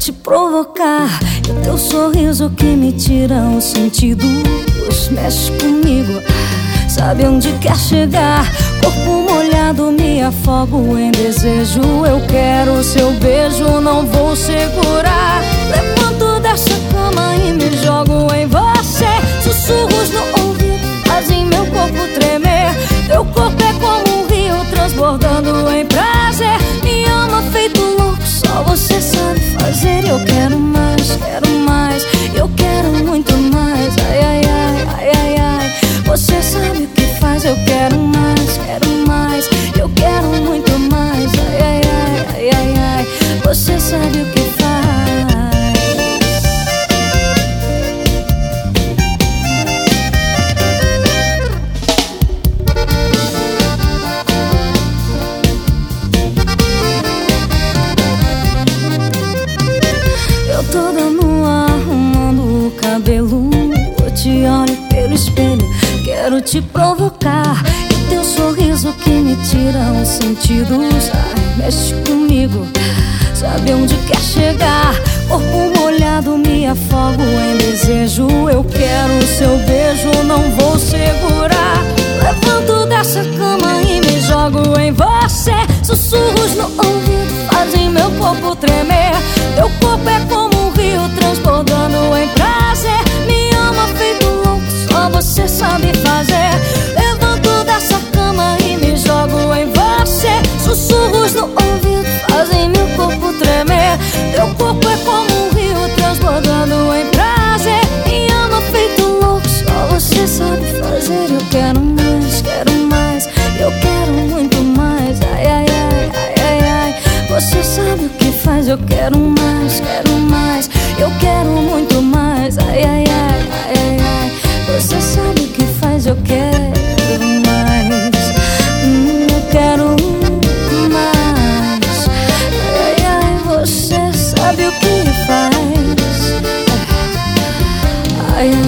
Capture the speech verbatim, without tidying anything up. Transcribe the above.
te provocar. E o teu sorriso que me tira os sentidos mexe comigo, sabe onde quer chegar. Corpo molhado, me afogo em desejo. Eu quero o seu beijo, não vou segurar. Levanto dessa cama e me jogo em você. Sussurros no ouvido fazem meu corpo tremer. Teu corpo é como um rio transbordando em prazer. Me ama feito louco, só você sabe fazer. Eu quero mais, quero mais, eu quero muito mais. Ai, ai, ai, ai, ai, ai. Você sabe o que faz. Eu quero mais, quero mais, eu quero muito mais. Ai, ai, ai, ai, ai, ai. Você sabe o que faz. Eu toda nua, arrumando o cabelo. Eu te olho pelo espelho, quero te provocar. E teu sorriso que me tira os sentidos, ai, mexe comigo, sabe onde quer chegar. Corpo molhado, me afogo em desejo. Eu quero o seu beijo, não vou segurar. Levanto dessa cama e me jogo em você. Sussurros no ouvido fazem meu corpo tremer. Teu corpo é como um rio transbordando em prazer. Me ama feito louco, só você sabe fazer. Levanto dessa cama e me jogo em você. Sussurros no ouvido fazem meu corpo tremer. Teu corpo é como um rio transbordando em prazer. Me ama feito louco, só você sabe fazer. Eu quero mais, quero mais, eu quero muito mais. Ai, ai, ai, ai, ai, ai. Você sabe o que faz. Eu quero mais, quero mais, eu quero muito mais. Ai, ai, ai, ai, ai, ai. Você sabe o que faz. Eu quero mais, hum, eu quero mais. Ai, ai, ai, você sabe o que faz. Ai, ai.